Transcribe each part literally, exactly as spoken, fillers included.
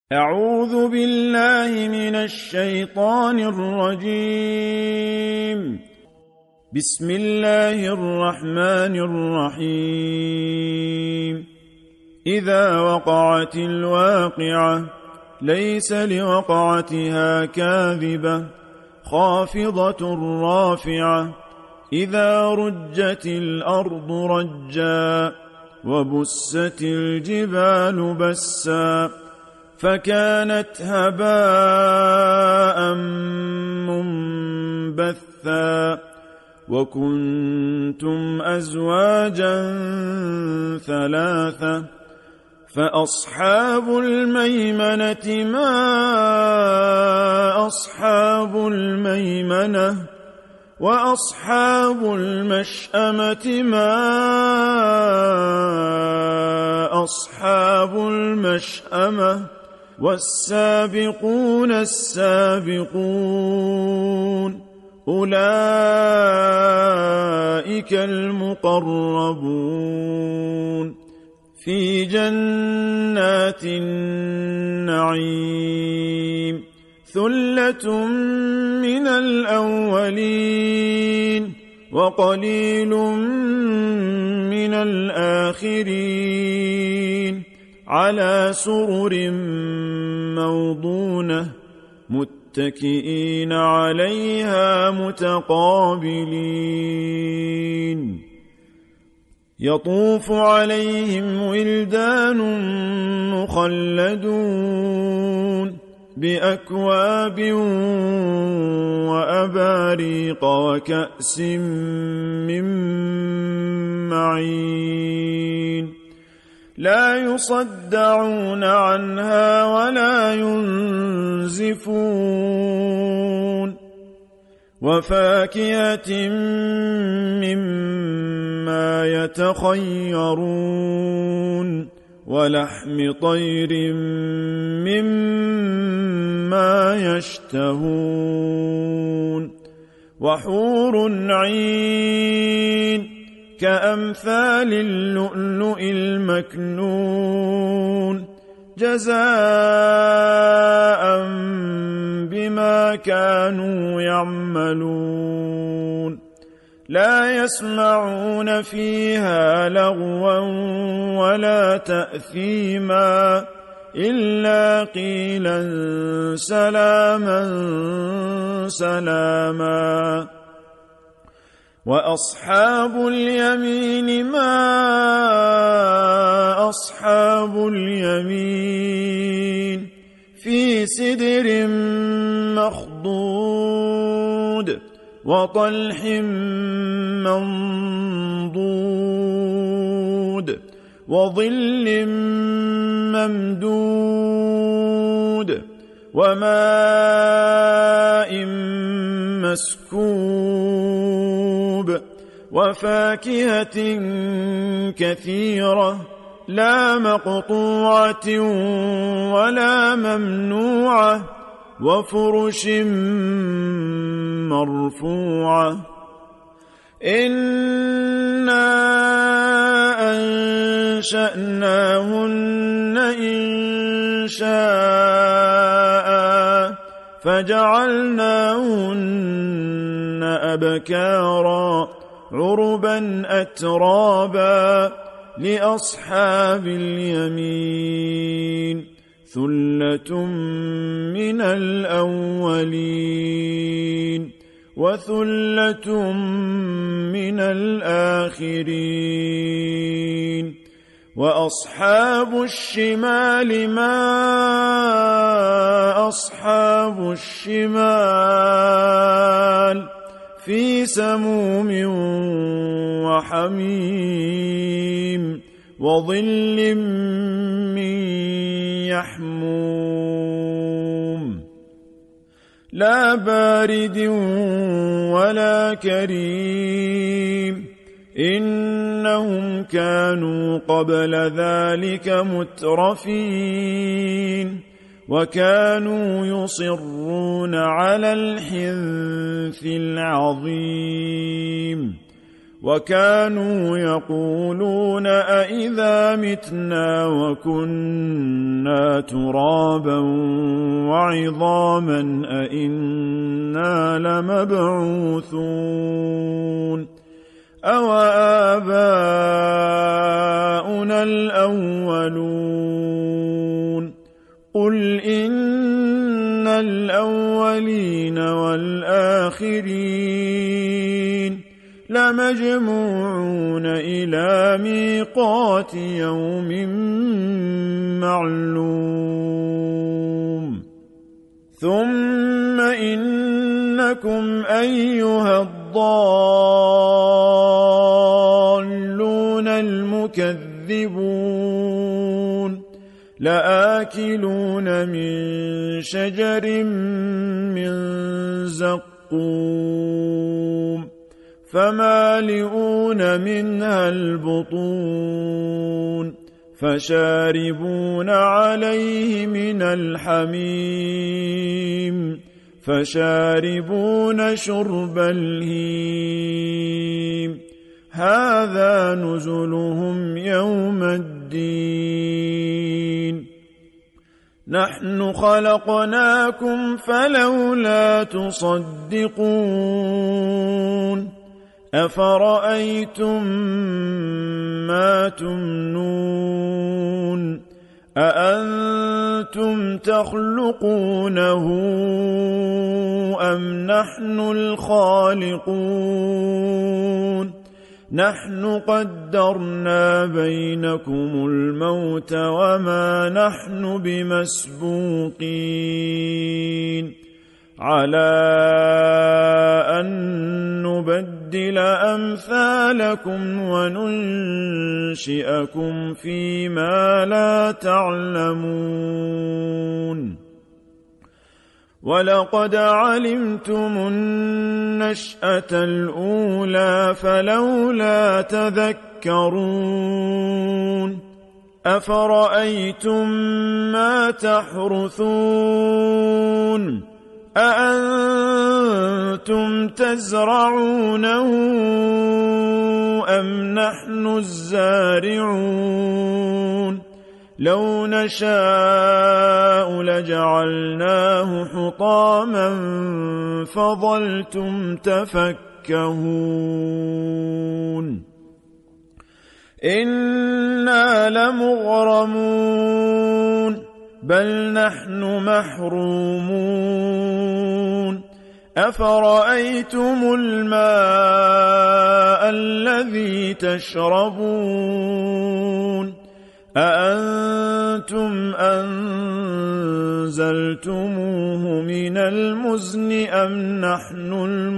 أعوذ بالله من الشيطان الرجيم. بسم الله الرحمن الرحيم. إذا وقعت الواقعة ليس لوقعتها كاذبة خافضة رافعة إذا رجت الأرض رجا وبست الجبال بسا فكانت هباء منبثا وكنتم أزواجا ثلاثة فأصحاب الميمنة ما أصحاب الميمنة وأصحاب المشأمة ما أصحاب المشأمة والسابقون السابقون أولئك المقربون في جنات النعيم ثلة من الأولين وقليل من الآخرين على سرر موضونة متكئين عليها متقابلين يطوف عليهم ولدان مخلدون بأكواب وأباريق وكأس من معين لا يصدعون عنها ولا ينزفون وفاكهة مما يتخيرون ولحم طير مما يشتهون وحور عين كأمثال اللؤلؤ المكنون جزاء بما كانوا يعملون لا يسمعون فيها لغوا ولا تأثيما إلا قيلا سلاما سلاما وأصحاب اليمين ما أصحاب اليمين في سدر مخضود وطلح منضود وظل ممدود وماء مسكوب وفاكهة كثيرة لا مقطوعة ولا ممنوعة وفرش مرفوعة إنا أنشأناهن إنشاء فجعلناهن أبكارا عربا أترابا لأصحاب اليمين ثلة من الأولين وثلة من الآخرين وأصحاب الشمال ما أصحاب الشمال في سموم وحميم وظل من يحموم لا بارد ولا كريم إنهم كانوا قبل ذلك مترفين وكانوا يصرون على الحنث العظيم وكانوا يقولون أئذا متنا وكنا ترابا وعظاما أئنا لمبعوثون أو آباؤنا الأولون قل إن الأولين والآخرين لمجموعون إلى ميقات يوم معلوم ثم إنكم أيها الضالون المكذبون لآكلون من شجر من زقوم فمالئون منها البطون فشاربون عليه من الحميم فشاربون شرب الهيم هذا نزلهم يوم الدين نحن خلقناكم فلولا تصدقون أفرأيتم ما تمنون أأنتم تخلقونه أم نحن الخالقون نحن قدرنا بينكم الموت وما نحن بمسبوقين على أن نبدل أمثالكم وننشئكم فيما لا تعلمون ولقد علمتم النشأة الأولى فلولا تذكرون أفرأيتم ما تحرثون أأنتم تزرعونه أم نحن الزارعون لو نشاء لجعلناه حطاما فظلتم تفكهون إنا لمغرمون بل نحن محرومون أفرأيتم الماء الذي تشربون أأنتم أنزلتموه من المزن أم نحن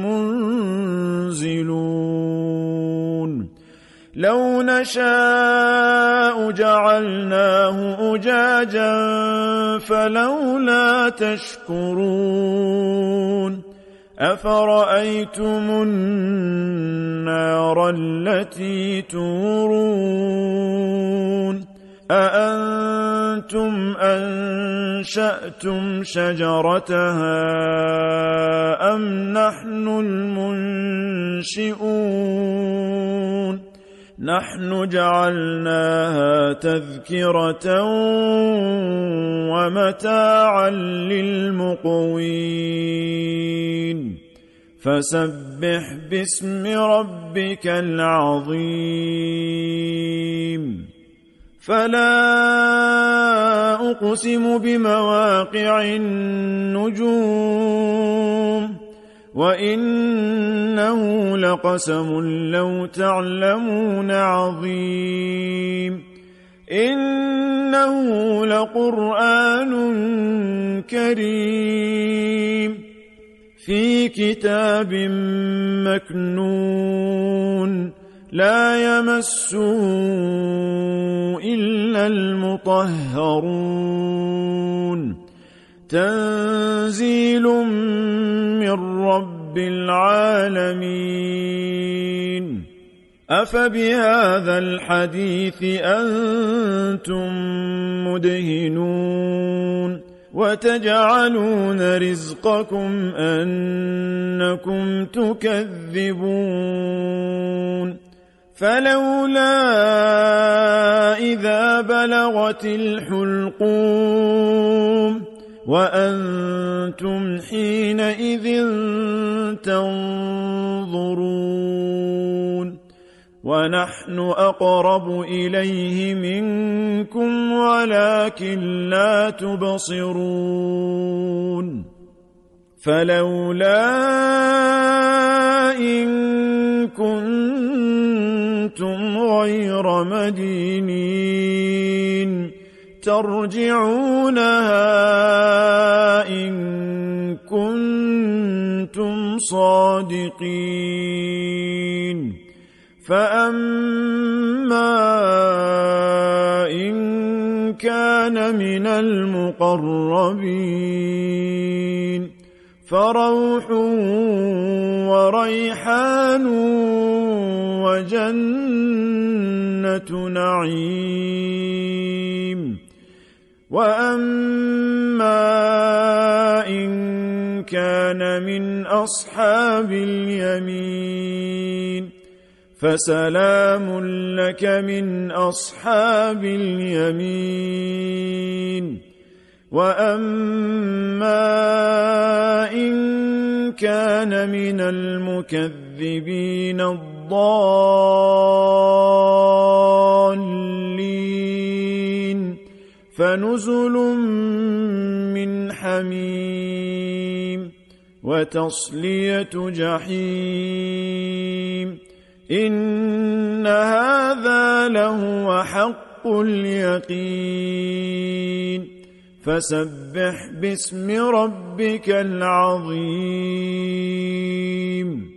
المنزلون لو نشاء جعلناه أجاجا فلولا تشكرون أفرأيتم النار التي تورون أأنتم أنشأتم شجرتها أم نحن المنشئون نحن جعلناها تذكرة ومتاعا للمقوين فسبح باسم ربك العظيم فلا أقسم بمواقع النجوم وإنه لقسم لو تعلمون عظيم إنه لقرآن كريم في كتاب مكنون لا يمسه إلا المطهرون تنزيل من رب العالمين أفبهذا الحديث أنتم مدهنون وتجعلون رزقكم أنكم تكذبون فلولا إذا بلغت الحلقوم وأنتم حينئذ تنظرون ونحن أقرب إليه منكم ولكن لا تبصرون فلولا إن كنتم غير مدينين ترجعونها إن كنتم صادقين فأما إن كان من المقربين فروح وريحان وجنة نعيم وأما إن كان من أصحاب اليمين فسلام لك من أصحاب اليمين وأما إن كان من المكذبين الضالين فنزل من حميم وتصلية جحيم إن هذا لهو حق اليقين فسبح باسم ربك العظيم.